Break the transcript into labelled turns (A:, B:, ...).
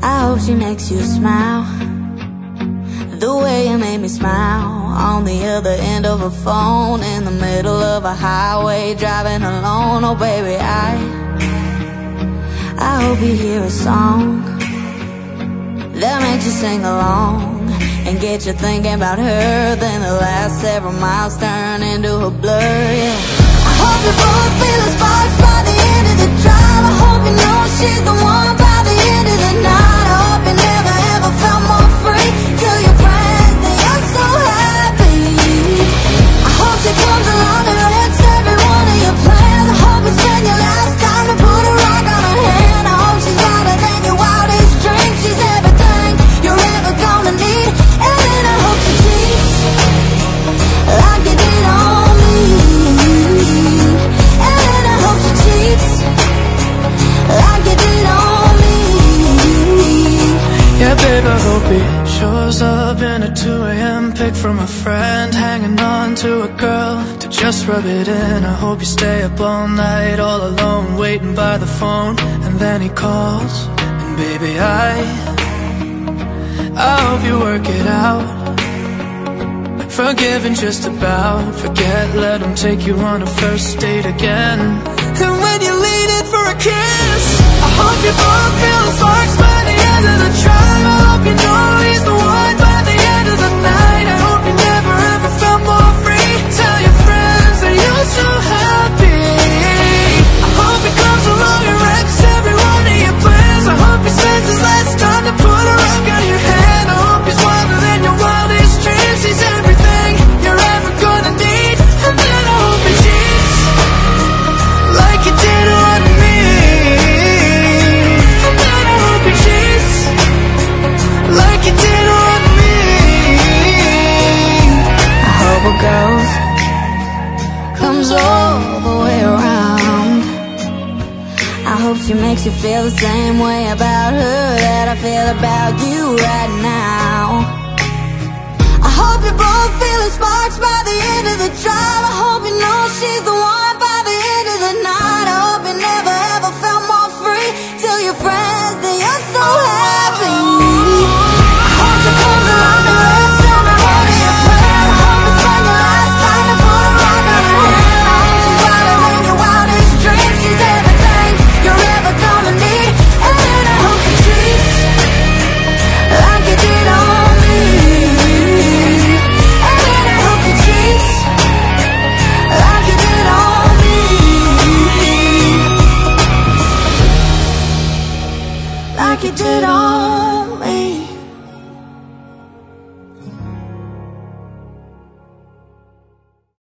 A: I hope she makes you smile the way you made me smile on the other end of a phone in the middle of a highway driving alone. Oh baby, I hope you hear a song that makes you sing along and get you thinking about her. Then the last several miles turn into a blur, yeah. I hope you both feel the sparks by the end of the drive. I hope you know she's the one by the end of the night. I hope you never ever felt more free. Tell your friends that you're so happy. I hope she comes along and wrecks every one of your plans. I hope you spend your last time to put a rock on her hand. I hope she's louder than your wildest dreams. She's everything you're ever gonna need. And then I hope she cheats like you did on me. And then I hope she cheats like you did on me.
B: Yeah, babe, I hope he shows up in a 2 a.m. pic from a friend, hanging on to a girl to just rub it in. I hope you stay up all night, all alone, waiting by the phone. And then he calls, and baby, I hope you work it out. Forgive and just about forget, let him take you on a first date again. And when you lean in for a kiss, I hope you both feel the sparks by the end of the drive. I hope you know he's the one by the end of the night. I hope you never ever felt more free. Tell your friends that you're so happy. I hope he comes along and wrecks every one of your plans. I hope he spends his last time to put a rock on your hand. I hope he's wilder than your wildest dreams. He's everything you're ever gonna need. And then I hope he cheats like you did on me. And then I hope he cheats like you did on me.
A: I hope a girl comes all the way around. I hope she makes you feel the same way about her that I feel about you right now. I hope you both feel the sparks by the end of the drive. I hope you know she's the one by the end of the night. I hope you never ever felt more free. Tell your friends that you're so happy. I hope she comes along and wrecks every one of your plans. I hope you spend your last time to put a rock on her hand. I hope she's wilder than your wildest dreams. She's everything you're ever gonna need. And then I hope she cheats like you did on me. And then I hope she cheats like you did on me. Like you did on me.